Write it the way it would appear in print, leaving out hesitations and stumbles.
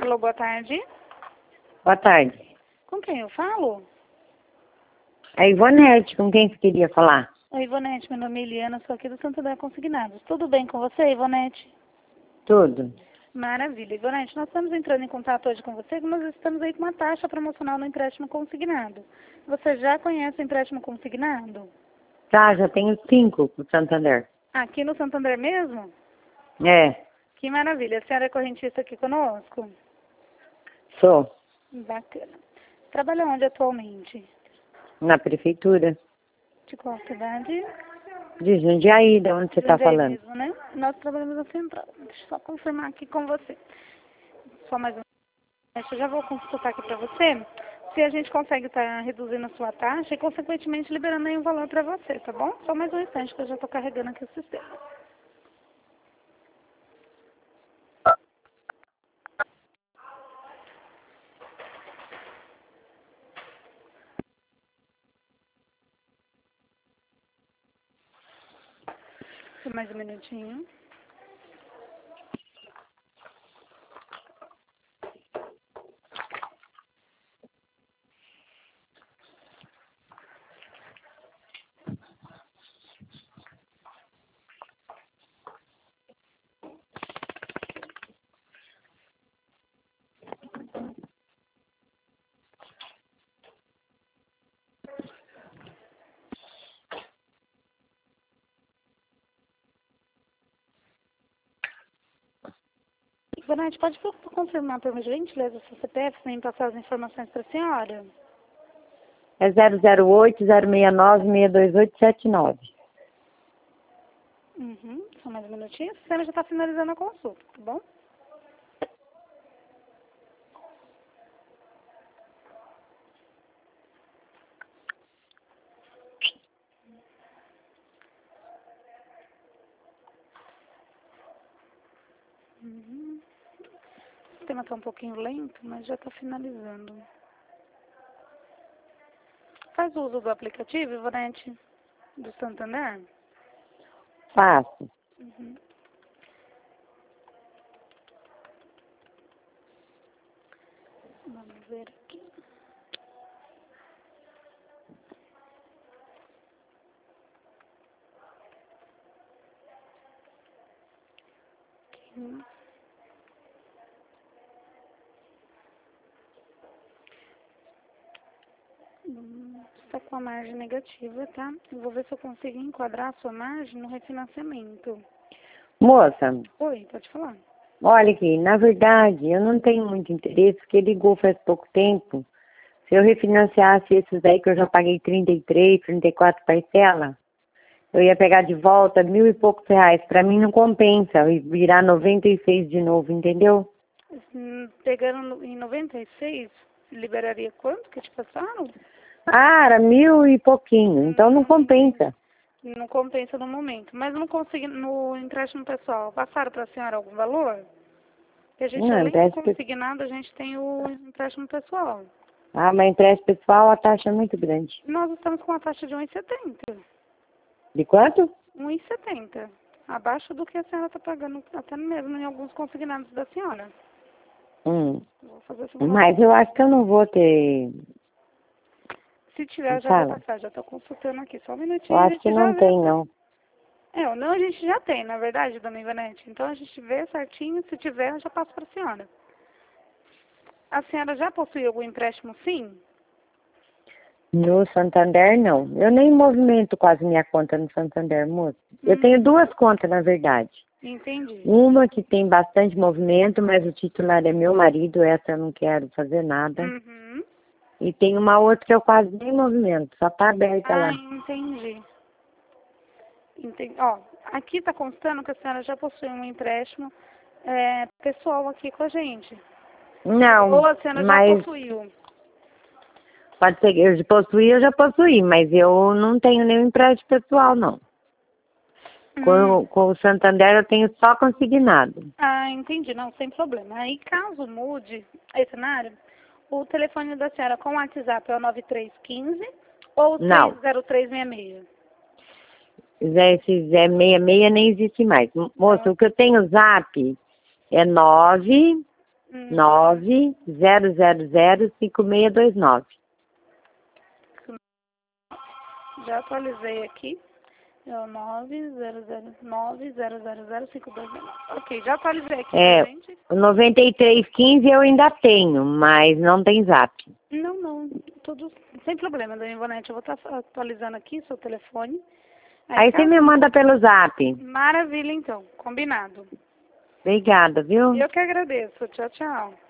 Alô, boa tarde. Boa tarde. Com quem eu falo? A Ivonete, com quem você queria falar? Oi, Ivonete, meu nome é Eliana, sou aqui do Santander Consignados. Tudo bem com você, Ivonete? Tudo. Maravilha. Ivonete, nós estamos entrando em contato hoje com você, nós estamos aí com uma taxa promocional no empréstimo consignado. Você já conhece o empréstimo consignado? Tá, já tenho 5 pro Santander. Aqui no Santander mesmo? É, Que maravilha. A senhora é correntista aqui conosco? sou. Bacana. Trabalha onde atualmente? Na prefeitura. De qual cidade? De Jundiaí, de onde você tá Jundiaí falando? mesmo, né? Nós trabalhamos na central. Deixa eu só confirmar aqui com você. Só mais um. Eu já vou consultar aqui para você se a gente consegue estar reduzindo a sua taxa e, consequentemente, liberando aí um valor para você, tá bom? Só mais um instante que eu já estou carregando aqui o sistema. Só mais um minutinho. Ivonete, pode confirmar, por gentileza, o seu CPF, sem passar as informações para a senhora? É 008-069-62879. Só mais um minutinho. O sistema já está finalizando a consulta, tá bom? O sistema está um pouquinho lento, mas já está finalizando. Faz uso do aplicativo, Ivonete, do Santander? Faço. Vamos ver aqui. Está com a margem negativa, tá? Eu vou ver se eu consigo enquadrar a sua margem no refinanciamento. Moça, Oi, pode falar. olha aqui, na verdade, eu não tenho muito interesse, porque ligou faz pouco tempo. Se eu refinanciasse esses aí que eu já paguei 33, 34 parcelas, eu ia pegar de volta 1.000 e poucos reais. Pra mim não compensa e virar 96 de novo, entendeu? Pegando em 96, liberaria quanto que te passaram? Ah, era 1.000 e pouquinho, então não compensa. Não compensa no momento. Mas não consegui, no empréstimo pessoal, passaram para a senhora algum valor? Porque a gente, Não, além do empréstimo... consignado, a gente tem o empréstimo pessoal. Ah, mas empréstimo pessoal a taxa é muito grande. Nós estamos com uma taxa de 1,70. De quanto? 1,70. Abaixo do que a senhora está pagando, até mesmo em alguns consignados da senhora. Vou fazer essa Mas eu acho que eu não vou ter... Se tiver, já vou Fala. passar. Já estou consultando aqui. Só um Eu minutinho. acho que não tem, não. O não a gente já tem, na verdade, dona Ivonete. Então a gente vê certinho. Se tiver, eu já passo para a senhora. A senhora já possui algum empréstimo, sim? No Santander, não. Eu nem movimento quase minha conta no Santander, moço. Eu tenho 2 contas, na verdade. Entendi. Uma que tem bastante movimento, mas o titular é meu marido, essa eu não quero fazer nada. E tem uma outra que eu quase nem movimento, só tá aberta lá. Entendi. Ó, aqui está constando que a senhora já possui um empréstimo pessoal aqui com a gente. Não, Ou a senhora já mas possuiu? pode ser que eu já possuí, mas eu não tenho nenhum empréstimo pessoal, não. Com o Santander eu tenho só consignado. Entendi. Não, sem problema. Aí, caso mude esse cenário, o telefone da senhora com o WhatsApp é o 9315 ou o Não. 30366? Esse Zé 66 nem existe mais. Moço, o que eu tenho zap é 9 9005629. Já atualizei aqui. É o 900900052. Ok, já atualizei aqui pra gente. O 9315 eu ainda tenho, mas não tem zap. Não, tudo sem problema, dona Ivonete. Eu vou estar atualizando aqui seu telefone. Aí você me manda pelo zap. Maravilha, então. Combinado. Obrigada, viu? Eu que agradeço. Tchau, tchau.